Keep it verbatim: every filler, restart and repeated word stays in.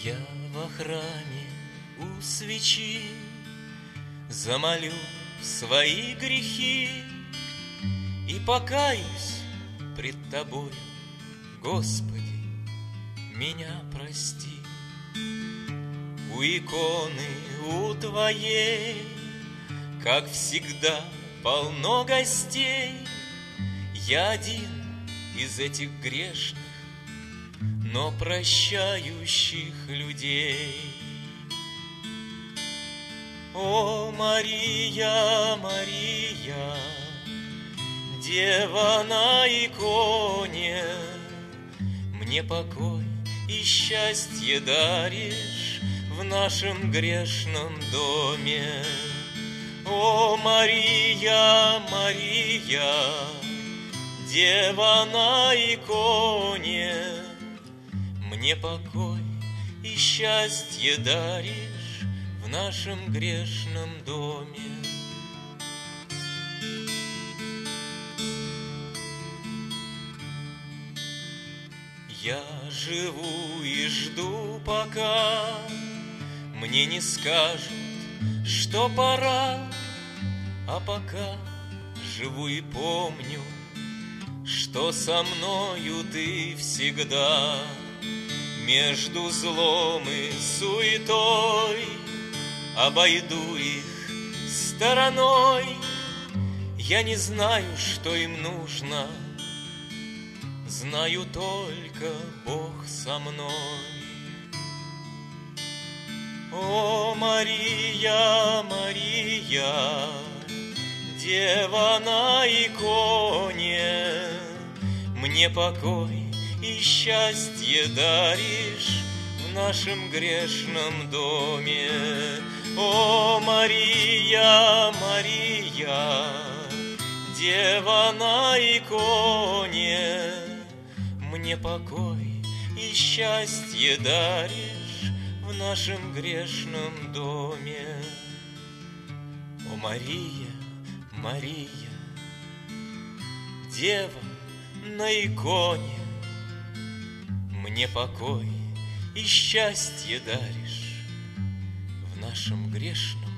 Я во храме у свечи замолю свои грехи и покаюсь пред Тобою, Господи, меня прости. У иконы, у Твоей, как всегда, полно гостей. Я один из этих грешных, но прощающих людей. О, Мария, Мария, Дева на иконе, мне покой и счастье даришь в нашем грешном доме. О, Мария, Мария, Дева на иконе, мне покой и счастье даришь в нашем грешном доме. Я живу и жду, пока мне не скажут, что пора, а пока живу и помню, что со мною Ты всегда. Между злом и суетой обойду их стороной. Я не знаю, что им нужно, знаю только, Бог со мной. О, Мария, Мария, Дева на иконе, мне покой и счастье даришь в нашем грешном доме. О, Мария, Мария, Дева на иконе, мне покой и счастье даришь в нашем грешном доме. О, Мария, Мария, Дева на иконе, мне покой и счастье даришь в нашем грешном